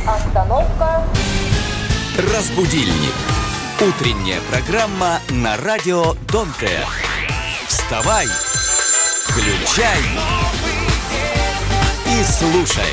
Остановка. Разбудильник. Утренняя программа на радио Дон-Тэ. Вставай, включай и слушай.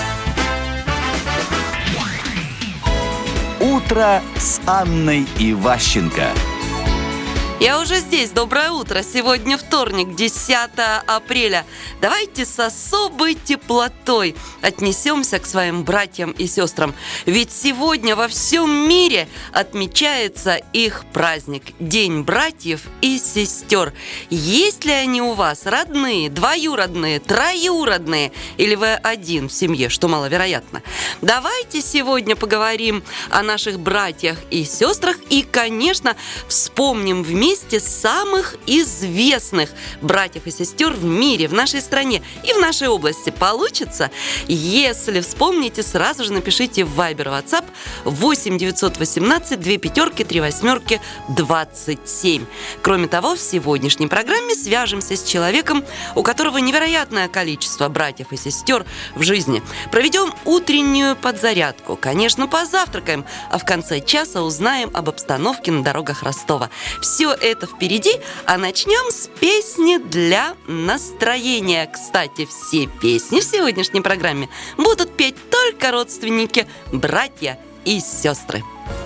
Утро с Анной Иващенко. Я уже здесь. Доброе утро. Сегодня вторник, 10 апреля. Давайте с особой теплотой отнесемся к своим братьям и сестрам. Ведь сегодня во всем мире отмечается их праздник – День братьев и сестер. Есть ли они у вас родные, двоюродные, троюродные? Или вы один в семье, что маловероятно? Давайте сегодня поговорим о наших братьях и сестрах и, конечно, вспомним вместе самых известных братьев и сестер в мире, в нашей стране и в нашей области. Получится? Если вспомните, сразу же напишите в Viber, WhatsApp 8 918 2 пятерки 3 восьмерки 27. Кроме того, в сегодняшней программе свяжемся с человеком, у которого невероятное количество братьев и сестер в жизни. Проведем утреннюю подзарядку. Конечно, позавтракаем, а в конце часа узнаем об обстановке на дорогах Ростова. Все это впереди, а начнем с песни для настроения. Кстати, все песни в сегодняшней программе будут петь только родственники, братья и сестры.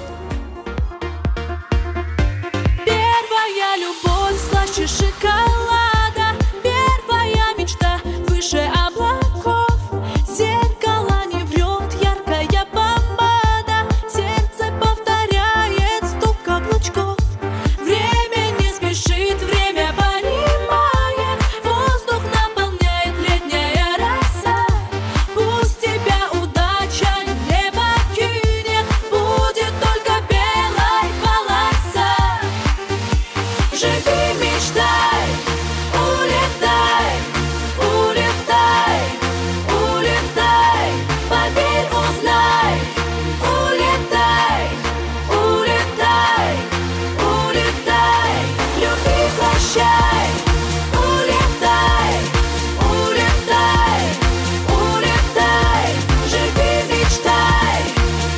Первая любовь слаще шоколада, первая мечта выше облаков. Зеркало не врет, яркая помада, сердце повторяет стук каблучков. Время не спешит, время понимает, воздух наполняет летняя роса. Пусть тебя удача не покинет, будет только белая полоса. Живи, мечтай, улетай, улетай, улетай, поверь, узнай, улетай, улетай, улетай, люби, прощай, улетай, улетай, улетай, живи, мечтай,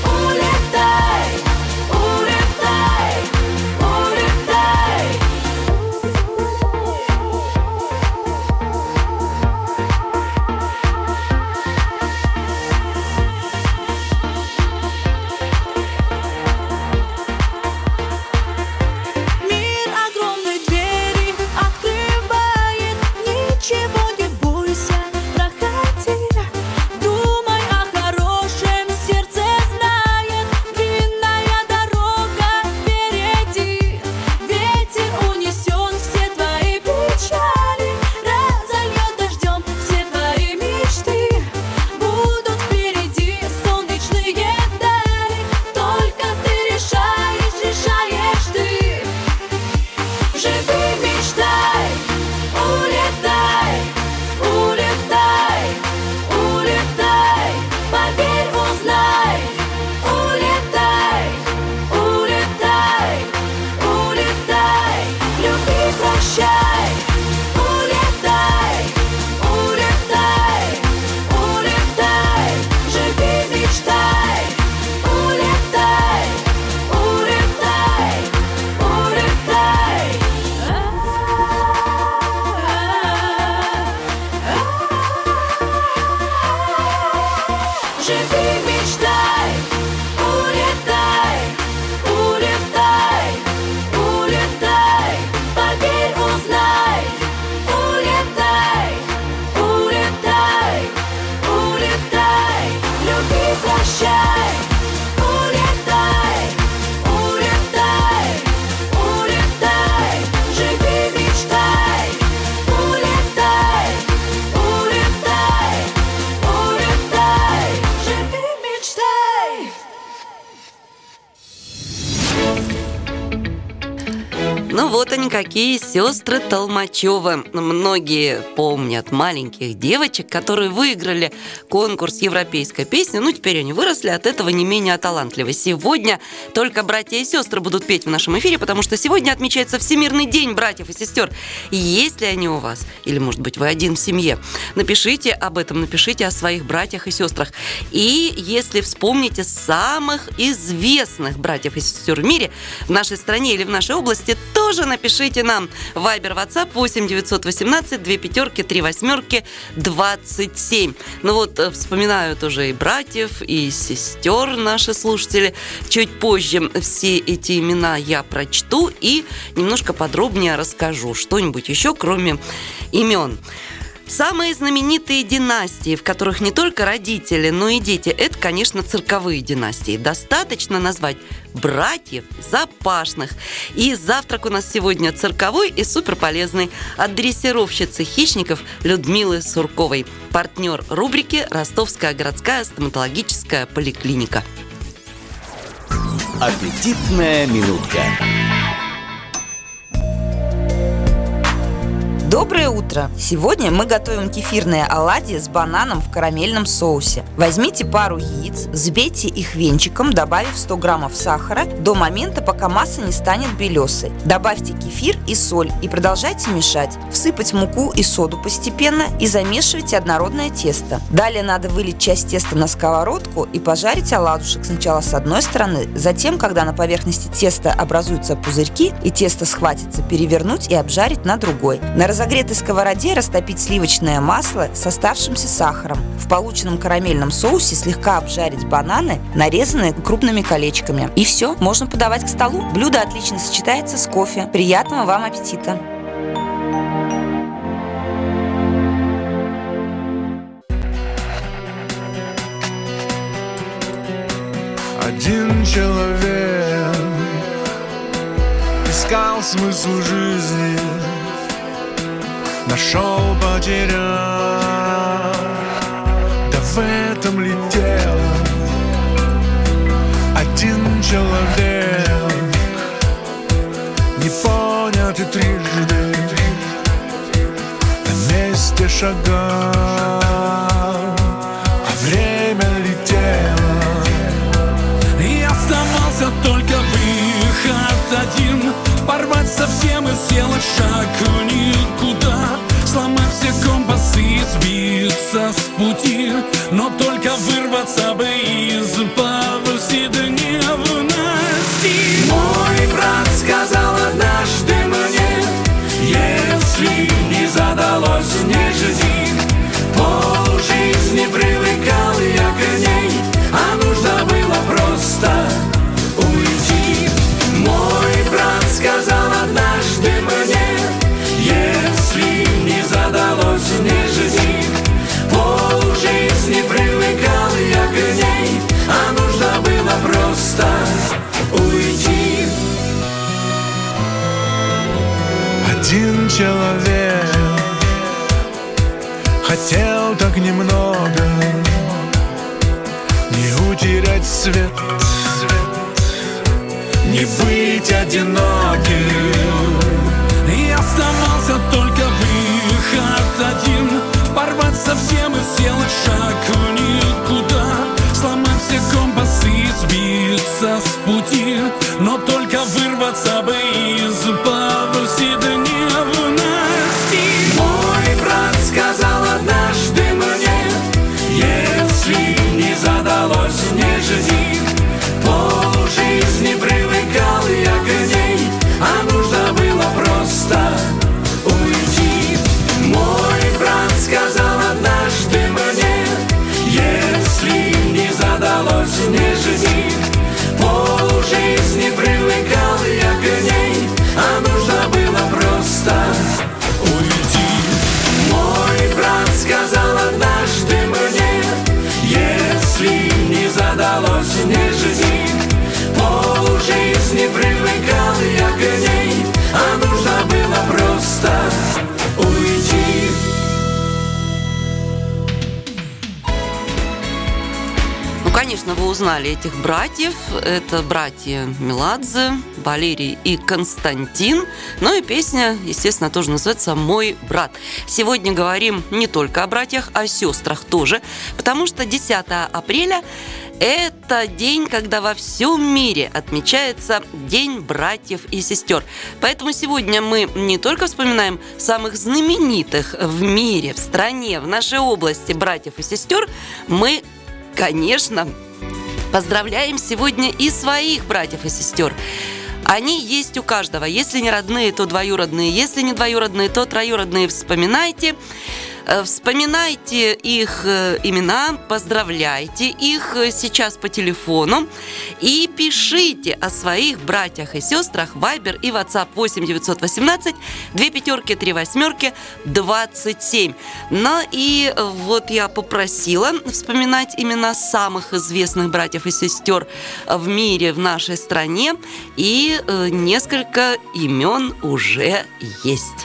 улетай, улетай, улетай. никакие сестры Толмачевы. Многие помнят маленьких девочек, которые выиграли конкурс «Европейская песня». Ну, теперь они выросли, от этого не менее талантливы. Сегодня только братья и сестры будут петь в нашем эфире, потому что сегодня отмечается Всемирный день братьев и сестер. Есть ли они у вас? Или, может быть, вы один в семье? Напишите об этом, напишите о своих братьях и сестрах. И если вспомните самых известных братьев и сестер в мире, в нашей стране или в нашей области, тоже напишите нам. Вайбер, WhatsApp 8-918-2 5-3 8-27. Ну вот, вспоминаю тоже и братьев, и сестер наши слушатели. Чуть позже все эти имена я прочту и немножко подробнее расскажу. Что-нибудь еще, кроме имен. Самые знаменитые династии, в которых не только родители, но и дети, это, конечно, цирковые династии. Достаточно назвать братьев Запашных. И завтрак у нас сегодня цирковой и суперполезный от дрессировщицы хищников Людмилы Сурковой. Партнер рубрики «Ростовская городская стоматологическая поликлиника». Аппетитная минутка. Доброе утро! Сегодня мы готовим кефирные оладьи с бананом в карамельном соусе. Возьмите пару яиц, взбейте их венчиком, добавив 100 граммов сахара до момента, пока масса не станет белесой. Добавьте кефир и соль и продолжайте мешать. Всыпать муку и соду постепенно и замешивайте однородное тесто. Далее надо вылить часть теста на сковородку и пожарить оладушек сначала с одной стороны, затем, когда на поверхности теста образуются пузырьки и тесто схватится, перевернуть и обжарить на другой. На разогретой сковороде растопить сливочное масло с оставшимся сахаром. В полученном карамельном соусе слегка обжарить бананы, нарезанные крупными колечками. И все, можно подавать к столу. Блюдо отлично сочетается с кофе. Приятного вам аппетита! Один человек искал смысл жизни, нашел, потерял, да в этом ли дело? Один человек, не понятый трижды, на месте шагал, а время летело. И оставался только выход один, порвать совсем и сделать шаг никуда, сломать все компасы и сбиться с пути, но только вырваться бы из повседневности. Мой брат сказал однажды мне, если не задалось, не жди. Полжизни привыкал я к ней, а нужно было просто уйти. Мой брат сказал однажды мне, если не задалось, не жди. Полжизни привыкал я к ней, а нужно было просто уйти. Один человек хотел так немного, не утерять свет, не быть одиноким. И оставался только выход один, порвать совсем и сделать шаг никуда, сломать все компасы и сбиться с пути, но только вырваться бы из повседневности. Мой брат сказал однажды мне, если не задалось, не жди. Полжизни привыкал я к ней, а нужно было узнали этих братьев. Это братья Меладзе, Валерий и Константин. Ну и песня, естественно, тоже называется «Мой брат». Сегодня говорим не только о братьях, о сестрах тоже, потому что 10 апреля это день, когда во всем мире отмечается День братьев и сестер. Поэтому сегодня мы не только вспоминаем самых знаменитых в мире, в стране, в нашей области братьев и сестер, мы, конечно, поздравляем сегодня и своих братьев и сестер. Они есть у каждого. Если не родные, то двоюродные. Если не двоюродные, то троюродные. Вспоминайте их имена, поздравляйте их сейчас по телефону и пишите о своих братьях и сестрах в Viber и WhatsApp 8 918 2 3 8 27. Ну и вот я попросила вспоминать имена самых известных братьев и сестер в мире, в нашей стране, и несколько имен уже есть.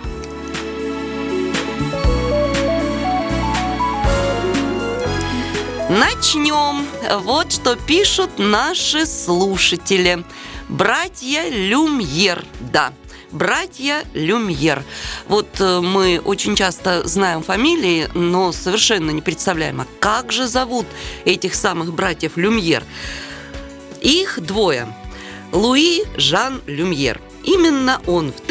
Начнем. Вот что пишут наши слушатели. Братья Люмьер, да. Братья Люмьер. Вот мы очень часто знаем фамилии, но совершенно не представляем, а как же зовут этих самых братьев Люмьер. Их двое. Луи Жан Люмьер. Именно он в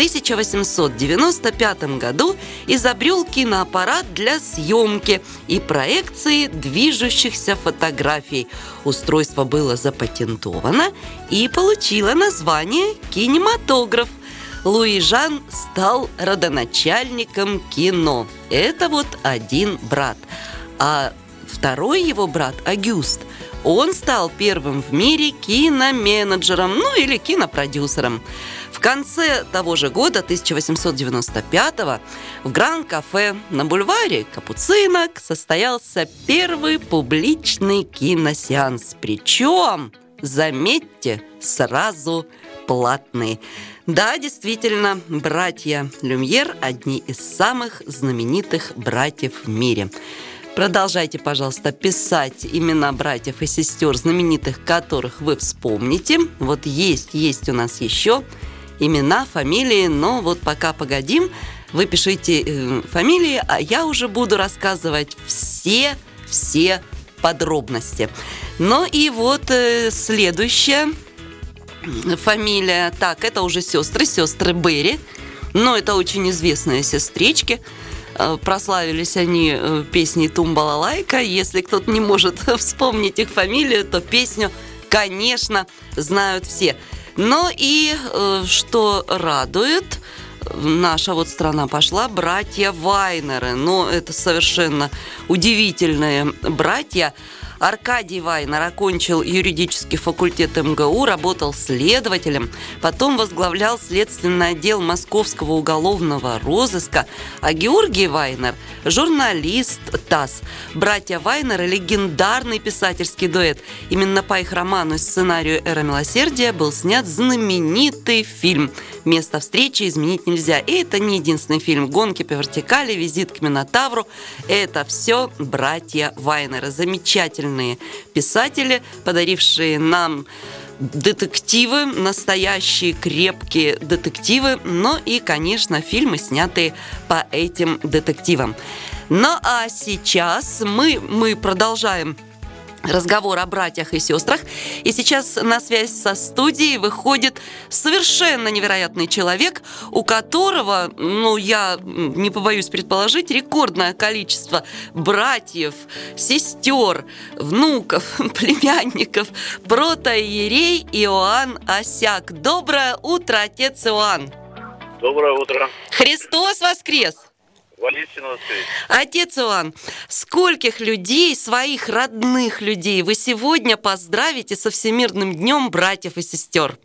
1895 году изобрел киноаппарат для съемки и проекции движущихся фотографий. Устройство было запатентовано и получило название «кинематограф». Луи Жан стал родоначальником кино. Это вот один брат. А второй его брат, Агюст, он стал первым в мире киноменеджером, ну или кинопродюсером. В конце того же года, 1895-го, в Гран-кафе на бульваре Капуцинок состоялся первый публичный киносеанс. Причем, заметьте, сразу платный. Да, действительно, братья Люмьер – одни из самых знаменитых братьев в мире. Продолжайте, пожалуйста, писать имена братьев и сестер, знаменитых, которых вы вспомните. Вот есть у нас еще имена, фамилии, но вот пока погодим, вы пишите фамилии, а я уже буду рассказывать все подробности. Ну и вот следующая фамилия. Так, это уже сестры Берри, но это очень известные сестрички. Прославились они песней «Тум-балалайка». Если кто-то не может вспомнить их фамилию, то песню, конечно, знают все. Но и что радует, наша вот страна пошла, братья Вайнеры. Но это совершенно удивительные братья. Аркадий Вайнер окончил юридический факультет МГУ, работал следователем, потом возглавлял следственный отдел Московского уголовного розыска, а Георгий Вайнер – журналист ТАСС. Братья Вайнеры – легендарный писательский дуэт. Именно по их роману и сценарию «Эра милосердия» был снят знаменитый фильм «Место встречи изменить нельзя». И это не единственный фильм. «Гонки по вертикали», «Визит к Минотавру» – это все братья Вайнеры. Замечательные писатели, подарившие нам детективы, настоящие крепкие детективы, но и, конечно, фильмы, снятые по этим детективам. Ну а сейчас мы продолжаем разговор о братьях и сестрах. И сейчас на связь со студией выходит совершенно невероятный человек, у которого, я не побоюсь предположить, рекордное количество братьев, сестер, внуков, племянников. Протоиерей Иоанн Осяк. Доброе утро, отец Иоанн. Доброе утро. Христос воскрес! Воистину воскрес. Отец Иоанн, скольких людей, своих родных людей, вы сегодня поздравите со Всемирным днем братьев и сестер?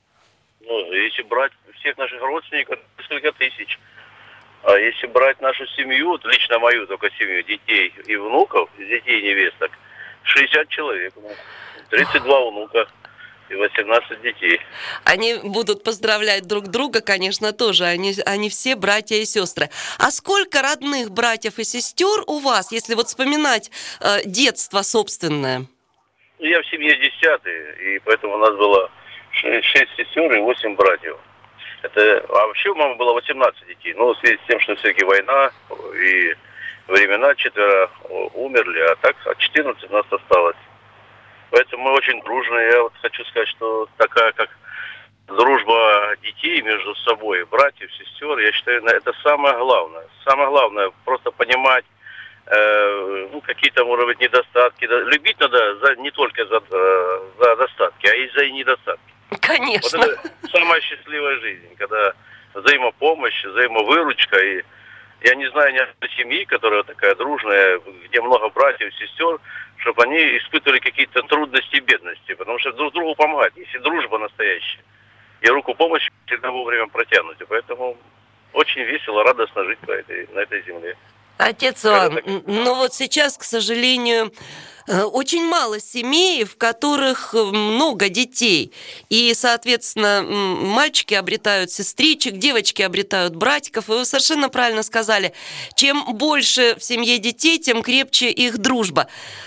Если брать всех наших родственников, несколько тысяч. А если брать нашу семью, то лично мою только семью, детей и внуков, детей и невесток, 60 человек. 32 внука и 18 детей. Они будут поздравлять друг друга, конечно, тоже. Они все братья и сестры. А сколько родных братьев и сестер у вас, если вот вспоминать детство собственное? Я в семье 10-й, и поэтому у нас было 6 сестер и 8 братьев. А вообще у мамы было 18 детей. Но в связи с тем, что все-таки война и времена, 4 умерли, а так 14 нас осталось. Поэтому мы очень дружные. Я вот хочу сказать, что такая как дружба детей между собой, братьев, сестер, я считаю, это самое главное. Самое главное просто понимать какие-то, может быть, недостатки. Любить надо не только за достатки, а и за недостатки. Конечно. Вот это самая счастливая жизнь, когда взаимопомощь, взаимовыручка. И я не знаю ни одной семьи, которая такая дружная, где много братьев, сестер, чтобы они испытывали какие-то трудности и бедности. Потому что друг другу помогать, если дружба настоящая. И руку помощи всегда вовремя протянуть. И поэтому очень весело, радостно жить на этой земле. Отец Иван, ну вот сейчас, к сожалению, очень мало семей, в которых много детей. И, соответственно, мальчики обретают сестричек, девочки обретают братиков. И вы совершенно правильно сказали, чем больше в семье детей, тем крепче их дружба.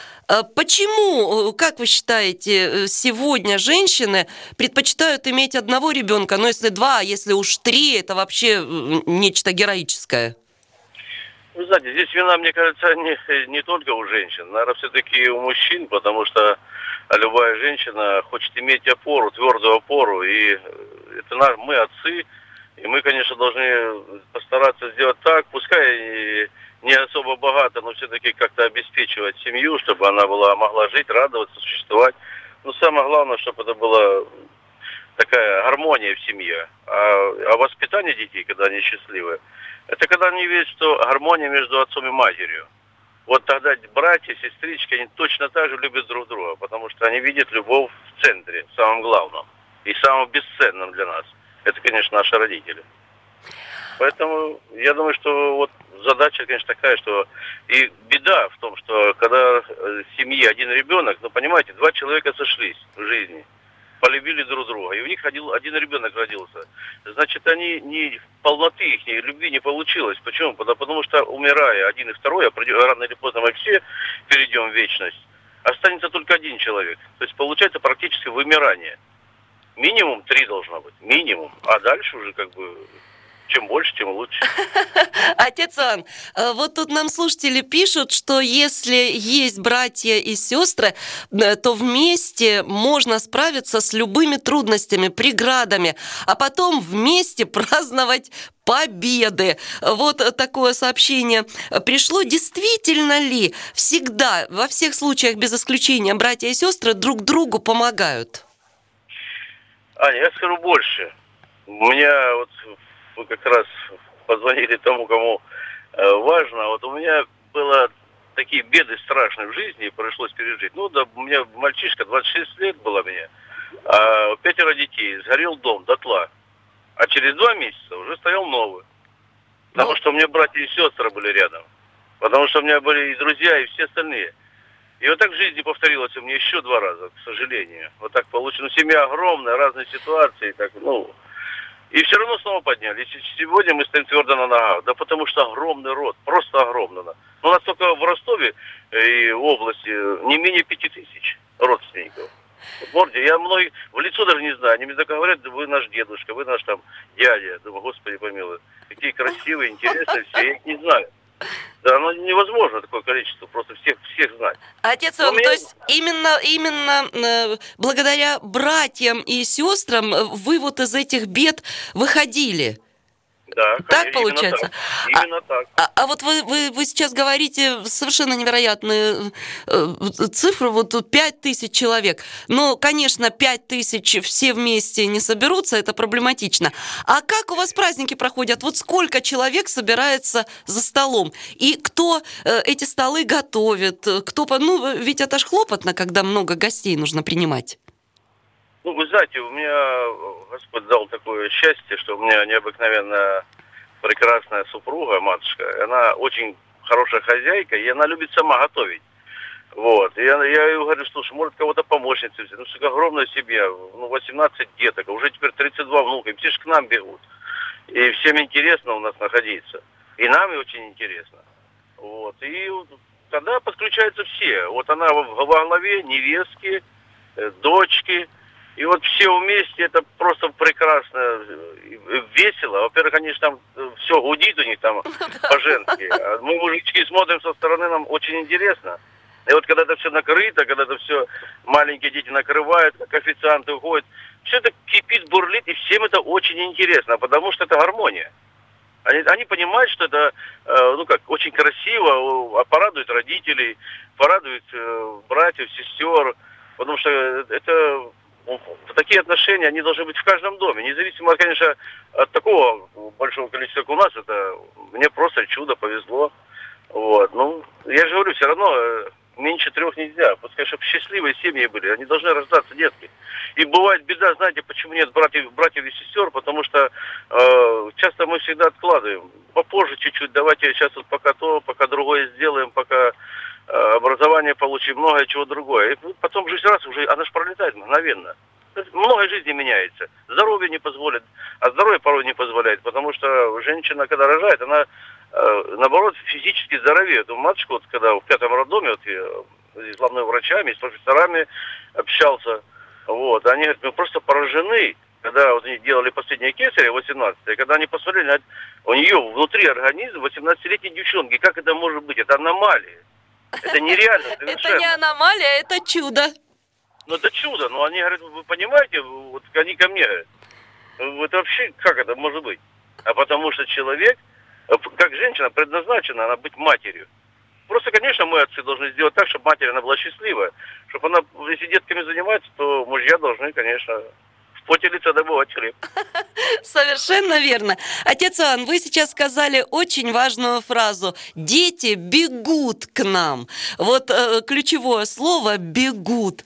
Почему, как вы считаете, сегодня женщины предпочитают иметь одного ребенка, но если 2, если уж 3, это вообще нечто героическое? Вы знаете, здесь вина, мне кажется, не только у женщин, наверное, все-таки и у мужчин, потому что любая женщина хочет иметь опору, твердую опору, и это мы отцы, и мы, конечно, должны постараться сделать так, пускай и не особо богато, но все-таки как-то обеспечивать семью, чтобы она могла жить, радоваться, существовать. Но самое главное, чтобы это была такая гармония в семье. А воспитание детей, когда они счастливы, это когда они видят, что гармония между отцом и матерью. Вот тогда братья, сестрички, они точно так же любят друг друга, потому что они видят любовь в центре, в самом главном и самым бесценным для нас. Это, конечно, наши родители. Поэтому я думаю, что вот задача, конечно, такая, что и беда в том, что когда в семье один ребенок, ну, понимаете, 2 человека сошлись в жизни, полюбили друг друга, и у них один ребенок родился. Значит, они полноты их любви не получилось. Почему? Потому что, умирая один и второй, а рано или поздно мы все перейдем в вечность, останется только один человек. То есть получается практически вымирание. Минимум 3 должно быть. Минимум. А дальше уже как бы чем больше, тем лучше. Отец Иван, вот тут нам слушатели пишут, что если есть братья и сестры, то вместе можно справиться с любыми трудностями, преградами, а потом вместе праздновать победы. Вот такое сообщение пришло. Действительно ли всегда, во всех случаях без исключения, братья и сестры друг другу помогают? Аня, я скажу больше. У меня вот вы как раз позвонили тому, кому важно. Вот у меня было такие беды страшные в жизни, пришлось пережить. Ну, да, у меня мальчишка, 26 лет было мне, 5 детей, сгорел дом дотла. А через 2 месяца уже стоял новый. Потому что у меня братья и сестры были рядом. Потому что у меня были и друзья, и все остальные. И вот так в жизни повторилось у меня еще 2 раза, к сожалению. Вот так получилось. Ну, семья огромная, разные ситуации, так, и все равно снова поднялись. И сегодня мы стоим твердо на ногах. Да потому что огромный род, просто огромный. У нас только в Ростове и в области не менее 5000 родственников. В городе. Я многих в лицо даже не знаю. Они мне так говорят, да вы наш дедушка, вы наш там дядя. Я думаю, Господи помилуй. Какие красивые, интересные все. Я их не знаю. Да, невозможно такое количество, просто всех знать. Отец Иван, то есть именно благодаря братьям и сестрам вы вот из этих бед выходили? Да, так получается? Именно так. А вот вы сейчас говорите совершенно невероятные цифры, вот тут 5000 человек. Но, конечно, 5000 все вместе не соберутся, это проблематично. А как у вас праздники проходят? Вот сколько человек собирается за столом? И кто эти столы готовит? Ведь это ж хлопотно, когда много гостей нужно принимать. Ну, вы знаете, у меня Господь дал такое счастье, что у меня необыкновенно прекрасная супруга, матушка. Она очень хорошая хозяйка, и она любит сама готовить. Вот. И я ей говорю, слушай, может кого-то помощницу взять. Ну, что огромная семья, 18 деток, а уже теперь 32 внука, и все же к нам бегут. И всем интересно у нас находиться. И нам и очень интересно. Вот. И тогда подключаются все. Вот она во главе, невестки, дочки. И вот все вместе, это просто прекрасно, весело. Во-первых, конечно, там все гудит у них там по-женски. А мы, мужички, смотрим со стороны, нам очень интересно. И вот когда это все накрыто, когда это все маленькие дети накрывают, как официанты уходят, все это кипит, бурлит, и всем это очень интересно, потому что это гармония. Они понимают, что это, очень красиво, порадует родителей, порадует братьев, сестер, потому что это... Такие отношения, они должны быть в каждом доме. Независимо, конечно, от такого большого количества, как у нас, это мне просто чудо, повезло. Вот. Я же говорю, все равно меньше 3 нельзя. Пускай, чтобы счастливые семьи были, они должны рождаться детки. И бывает беда, знаете, почему нет братьев и сестер, потому что часто мы всегда откладываем. Попозже чуть-чуть, давайте сейчас вот пока другое сделаем, пока образование получим, многое чего другое. И потом жизнь раз уже, она же пролетает мгновенно. Многое в жизни меняется. Здоровье не позволит, а здоровье порой не позволяет, потому что женщина, когда рожает, она, наоборот, физически здоровеет. Матушка, вот, когда в 5-м роддоме, вот, я с главными врачами, с профессорами общался, вот, они говорят, мы просто поражены, когда вот они делали последние кесарево, 18-е, когда они посмотрели, у нее внутри организма 18-летней девчонки, как это может быть? Это аномалия. Это нереально совершенно. Это не аномалия, это чудо. Это чудо. Они говорят, вы понимаете, вот они ко мне говорят, это вообще, как это может быть? А потому что человек, как женщина, предназначена она быть матерью. Просто, конечно, мы, отцы, должны сделать так, чтобы матерь, она была счастливая. Чтобы она, если детками занимается, то мужья должны, конечно, в поте лица добывать хлеб. Совершенно верно. Отец Иоанн, вы сейчас сказали очень важную фразу. Дети бегут к нам. Вот ключевое слово «бегут».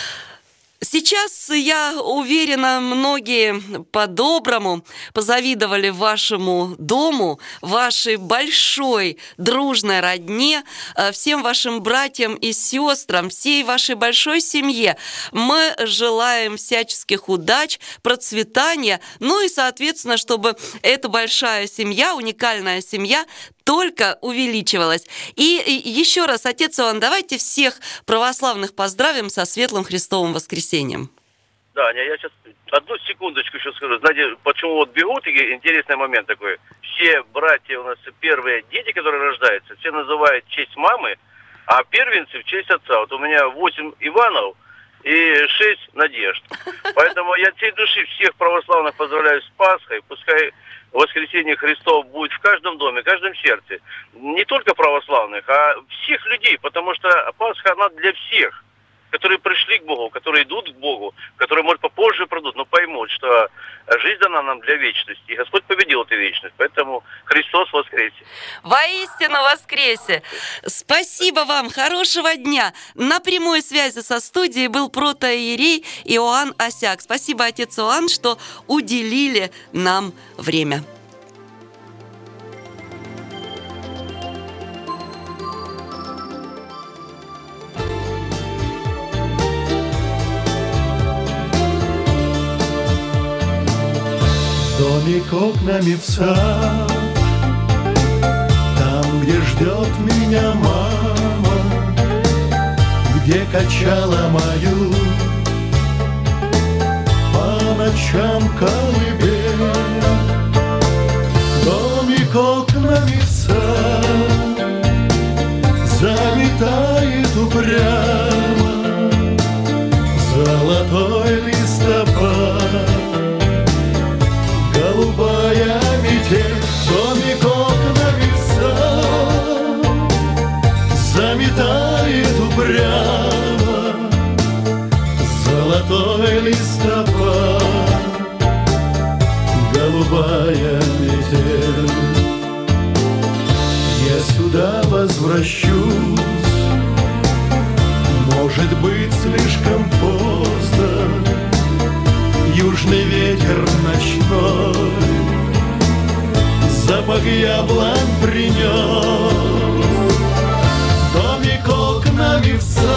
Сейчас, я уверена, многие по-доброму позавидовали вашему дому, вашей большой дружной родне, всем вашим братьям и сестрам, всей вашей большой семье. Мы желаем всяческих удач, процветания, и, соответственно, чтобы эта большая семья, уникальная семья, только увеличивалась. И еще раз, отец Иоанн, давайте всех православных поздравим со Светлым Христовым воскресением. Да, Аня, я сейчас одну секундочку еще скажу. Знаете, почему вот бегут, интересный момент такой. Все братья у нас, первые дети, которые рождаются, все называют в честь мамы, а первенцы в честь отца. Вот у меня 8 Иванов и 6 Надежд. Поэтому я от всей души всех православных поздравляю с Пасхой. Пускай воскресение Христов будет в каждом доме, в каждом сердце. Не только православных, а всех людей, потому что Пасха, она для всех, которые пришли к Богу, которые идут к Богу, которые, может, попозже придут, но поймут, что жизнь дана нам для вечности. И Господь победил эту вечность. Поэтому Христос воскресе. Воистину воскресе! Спасибо вам, хорошего дня! На прямой связи со студией был протоиерей Иоанн Осяк. Спасибо, отец Иоанн, что уделили нам время. Домик окнами в сад, там, где ждет меня мама, где качала мою по ночам колыбель. Домик окнами в сад заметает упрямо золотой листопад. Голубая метель, домик окнами в сад заметает упрямо золотой листопад. Голубая метель, я сюда возвращусь, может быть, слишком поздно. Южный ветер ночной запах яблонь принес. Домик окнами в сад,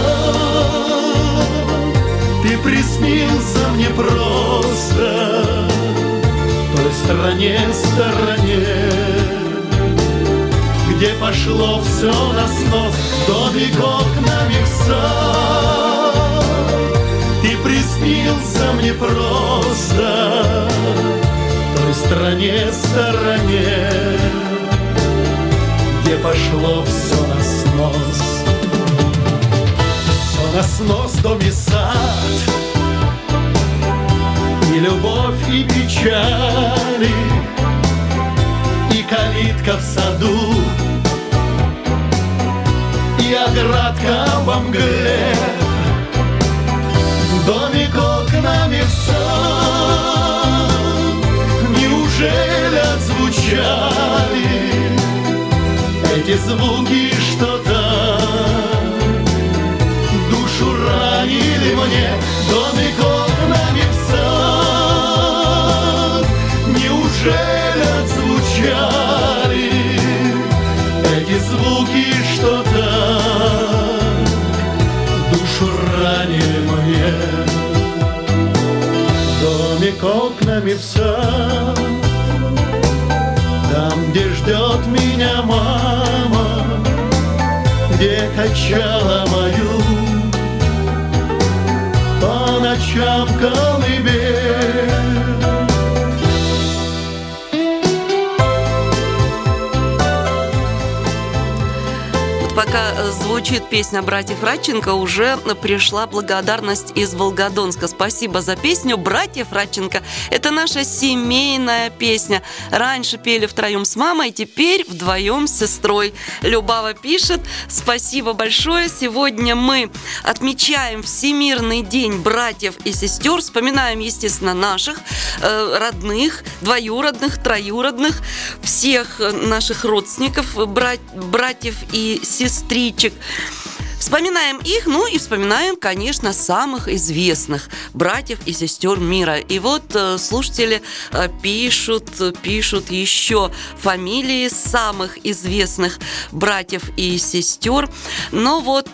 ты приснился мне просто в той стороне, где пошли пошло все на снос, домик окнами в сад. Ты приснился мне просто в той стороне, где пошло все на снос. Все на снос, дом и сад, и любовь, и печали, и калитка в саду, и оградка во мгле. Домик окнами в сад, неужели отзвучали эти звуки, что так душу ранили мне? Домик окнами в сад, неужели отзвучали эти звуки, что так душу ранили мне? Домик окнами в сад, там, где ждет меня мама, где качала мою по ночам колыбель. Пока звучит песня братьев Радченко, уже пришла благодарность из Волгодонска. Спасибо за песню братьев Радченко. Это наша семейная песня. Раньше пели втроем с мамой, теперь вдвоем с сестрой. Любава пишет: спасибо большое. Сегодня мы отмечаем Всемирный день братьев и сестер. Вспоминаем, естественно, наших родных, двоюродных, троюродных, всех наших родственников, братьев и сестричек. Вспоминаем их, ну и вспоминаем, конечно, самых известных братьев и сестер мира. И вот слушатели пишут еще фамилии самых известных братьев и сестер. Но вот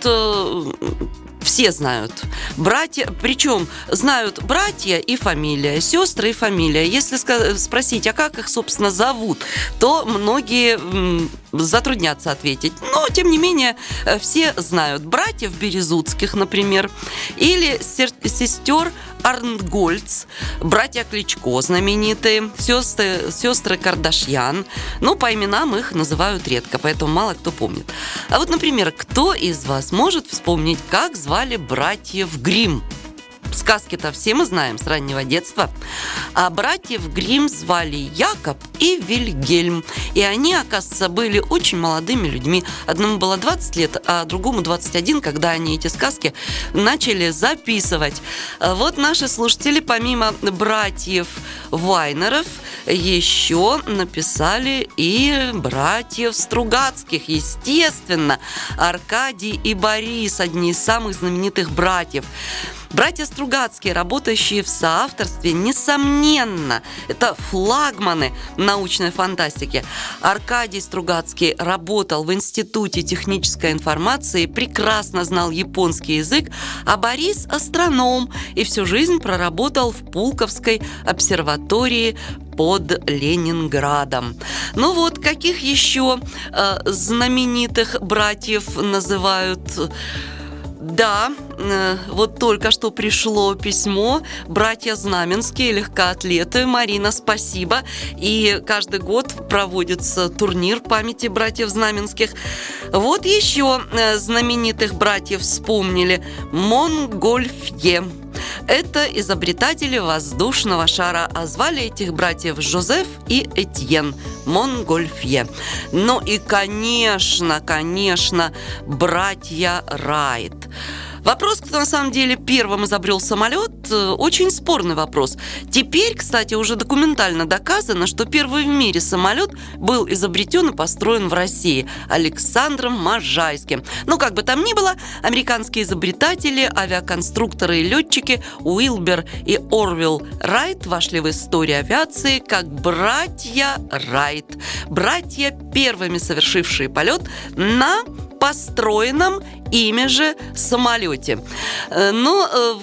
все знают братья, причем знают братья и фамилия, сестры и фамилия. Если спросить, а как их, собственно, зовут, то многие затруднятся ответить. Но, тем не менее, все знают братьев Березутских, например, или сестер Арнгольц, братья Кличко знаменитые, сестры Кардашьян. Ну, по именам их называют редко, поэтому мало кто помнит. А вот, например, кто из вас может вспомнить, как звали братьев Гримм? Сказки-то все мы знаем с раннего детства. А братьев Гримм звали Якоб и Вильгельм. И они, оказывается, были очень молодыми людьми. Одному было 20 лет, а другому 21, когда они эти сказки начали записывать. Вот наши слушатели, помимо братьев Вайнеров, еще написали и братьев Стругацких. Естественно, Аркадий и Борис, одни из самых знаменитых братьев. Братья Стругацкие, работающие в соавторстве, несомненно, это флагманы научной фантастики. Аркадий Стругацкий работал в Институте технической информации, прекрасно знал японский язык, а Борис – астроном и всю жизнь проработал в Пулковской обсерватории под Ленинградом. Ну вот, каких еще знаменитых братьев называют? Да, вот только что пришло письмо. Братья Знаменские, легкоатлеты. Марина, спасибо. И каждый год проводится турнир памяти братьев Знаменских. Вот еще знаменитых братьев вспомнили. Монгольфье. Это изобретатели воздушного шара, а звали этих братьев Жозеф и Этьен Монгольфье. Ну и, конечно, братья Райт. Вопрос, кто на самом деле первым изобрел самолет, очень спорный вопрос. Теперь, кстати, уже документально доказано, что первый в мире самолет был изобретен и построен в России Александром Можайским. Ну, как бы там ни было, американские изобретатели, авиаконструкторы и летчики Уилбер и Орвилл Райт вошли в историю авиации как братья Райт. Братья, первыми совершившие полет на построенном ими же самолете. Ну, вот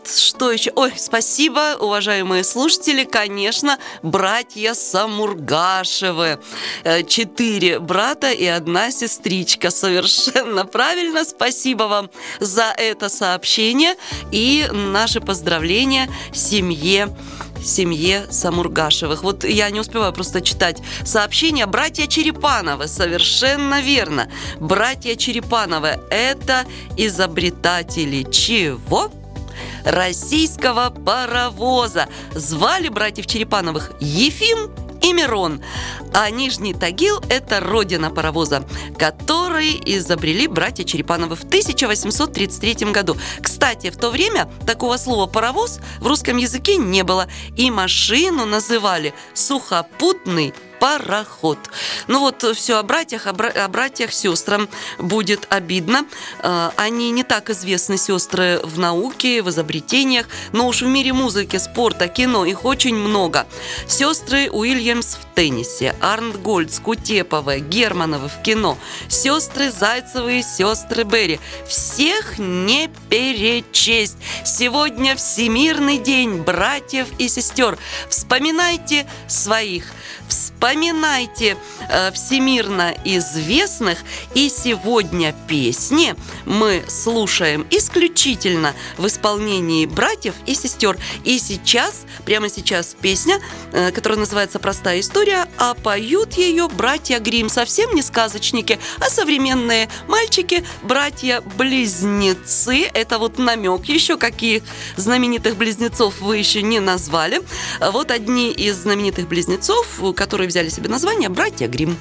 что еще? Ой, спасибо, уважаемые слушатели, конечно, братья Самургашевы. 4 брата и 1 сестричка. Совершенно правильно. Спасибо вам за это сообщение и наши поздравления семье Самургашевых. Вот я не успеваю просто читать сообщения. Братья Черепановы, совершенно верно. Братья Черепановы – это изобретатели чего? Российского паровоза. Звали братьев Черепановых Ефим и Мирон. А Нижний Тагил – это родина паровоза, который изобрели братья Черепановы в 1833 году. Кстати, в то время такого слова «паровоз» в русском языке не было, и машину называли «сухопутный пароход». Ну вот, все о братьях, сестрам будет обидно. Они не так известны, сестры, в науке, в изобретениях, но уж в мире музыки, спорта, кино их очень много. Сестры Уильямс в теннисе, Арнтгольц, Кутеповы, Германовы в кино, сестры Зайцевы и сестры Берри. Всех не перечесть. Сегодня Всемирный день братьев и сестер. Вспоминайте своих. Вспоминайте всемирно известных, и сегодня песни мы слушаем исключительно в исполнении братьев и сестер. И сейчас, прямо сейчас песня, которая называется «Простая история», а поют ее братья Гримм. Совсем не сказочники, а современные мальчики, братья-близнецы. Это вот намек еще, какие знаменитых близнецов вы еще не назвали. Вот одни из знаменитых близнецов, которые взяли себе название «Братья Гримм».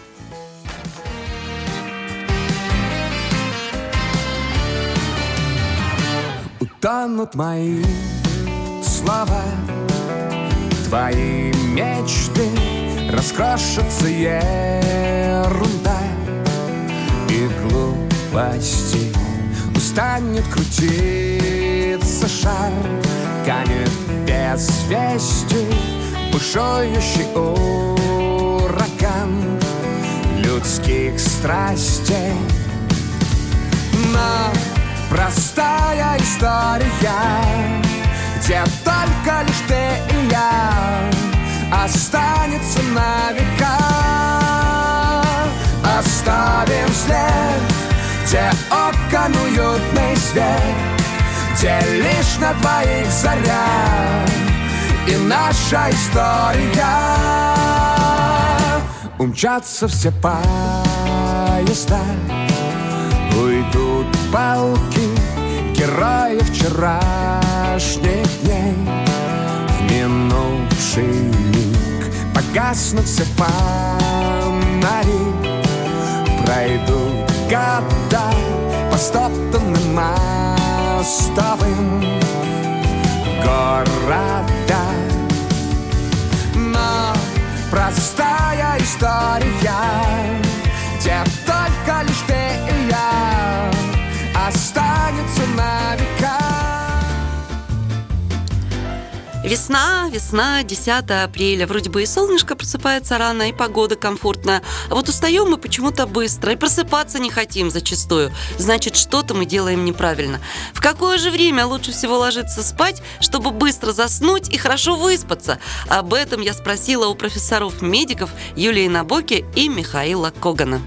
Утонут мои слова, твои мечты, раскрошится ерунда и глупости. Устанет крутиться шар, канет без вести бушующий ураган людских страстей. Но простая история, где только лишь ты и я, останется на века. Оставим след, где окон уютный свет, где лишь на двоих заря и наша история. Умчатся все поезда, уйдут полки героев вчерашних дней. В минувший миг погаснут все фонари, пройдут года по стоптанным мостовым города. Но простая история, где только лишь ты и я, останется на века. Весна, 10 апреля. Вроде бы и солнышко просыпается рано, и погода комфортная. А вот устаем мы почему-то быстро, и просыпаться не хотим зачастую. Значит, что-то мы делаем неправильно. В какое же время лучше всего ложиться спать, чтобы быстро заснуть и хорошо выспаться? Об этом я спросила у профессоров-медиков Юлии Набоки и Михаила Когана.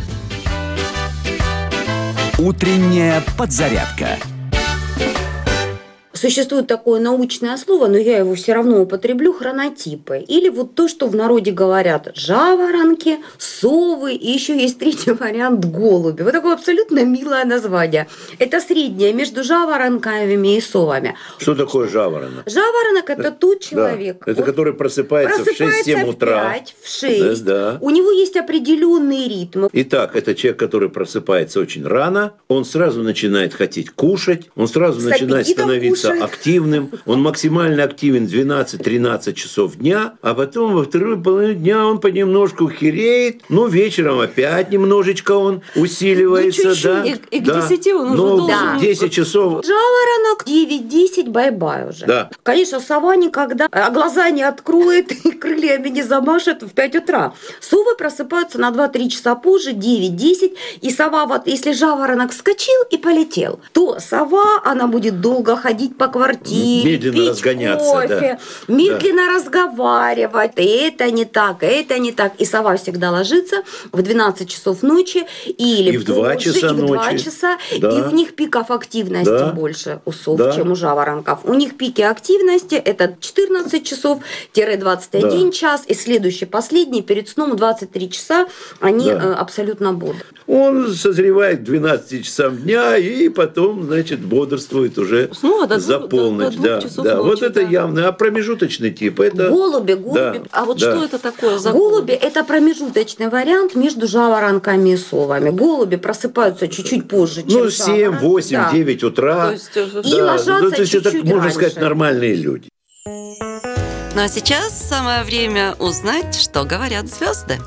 Утренняя подзарядка. Существует такое научное слово, но я его все равно употреблю: хронотипы. Или вот то, что в народе говорят жаворонки, совы, и еще есть третий вариант — голуби. Вот такое абсолютно милое название. Это среднее между жаворонками и совами. Что такое жаворонок? Жаворонок — это тот человек, это который просыпается в 6-7 утра. В 6. Да. У него есть определенные ритмы. Итак, это человек, который просыпается очень рано, он сразу начинает хотеть кушать, он сразу начинает становиться активным, он максимально активен 12-13 часов дня, а потом во вторую половину дня он понемножку хереет, но вечером опять немножечко он усиливается. Да? И к 10 он уже должен... 10 часов. Жаворонок 9-10 бай-бай уже. Да. Конечно, сова никогда глаза не откроет и крыльями не замашет в 5 утра. Совы просыпаются на 2-3 часа позже, 9-10, и сова, вот если жаворонок вскочил и полетел, то сова, она будет долго ходить по квартире, медленно пить разгоняться, кофе, медленно разговаривать. Это не так, это не так. И сова всегда ложится в 12 часов ночи или и в 2 часа ночи. 2 часа. Да. И у них пиков активности больше у сов, чем у жаворонков. У них пики активности это 14 часов-21 час. И следующий, последний, перед сном 23 часа они абсолютно бодры. Он созревает к 12 часам дня и потом, значит, бодрствует уже за полночь. До 2 часов ночи, вот это явно. А промежуточный тип это... Голуби. А вот что это такое за голуби? Это промежуточный вариант между жаворонками и совами. Голуби просыпаются чуть-чуть позже, чем 7, 8, 9 утра. То есть, и ложатся то есть это, чуть-чуть можно раньше. сказать, нормальные люди. Ну а сейчас самое время узнать, что говорят звезды.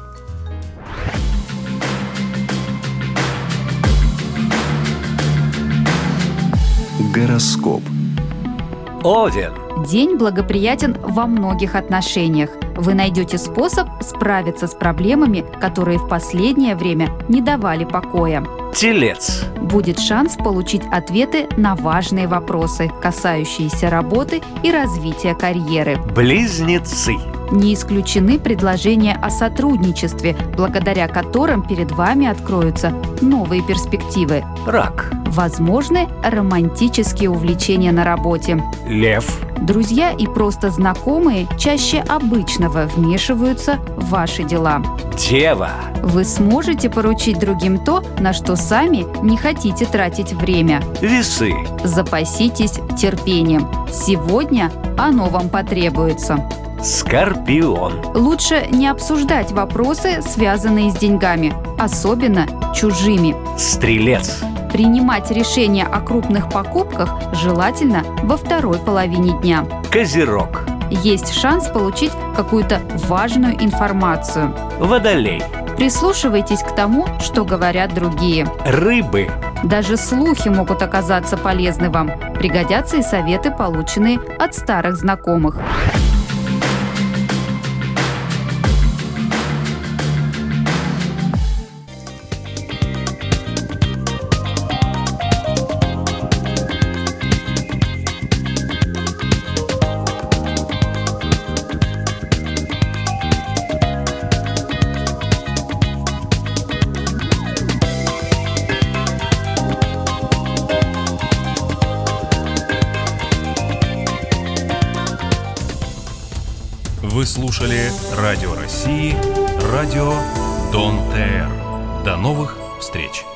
Гороскоп. Овен. День благоприятен во многих отношениях. Вы найдете способ справиться с проблемами, которые в последнее время не давали покоя. Телец. Будет шанс получить ответы на важные вопросы, касающиеся работы и развития карьеры. Близнецы. Не исключены предложения о сотрудничестве, благодаря которым перед вами откроются новые перспективы. Рак. Возможны романтические увлечения на работе. Лев. Друзья и просто знакомые чаще обычного вмешиваются в ваши дела. Дева. Вы сможете поручить другим то, на что сами не хотите тратить время. Весы. Запаситесь терпением. Сегодня оно вам потребуется. Скорпион. Лучше не обсуждать вопросы, связанные с деньгами, особенно чужими. Стрелец. Принимать решения о крупных покупках желательно во второй половине дня. Козерог. Есть шанс получить какую-то важную информацию. Водолей. Прислушивайтесь к тому, что говорят другие. Рыбы. Даже слухи могут оказаться полезны вам. Пригодятся и советы, полученные от старых знакомых. Вы слушали Радио России, радио Дон ТР. До новых встреч!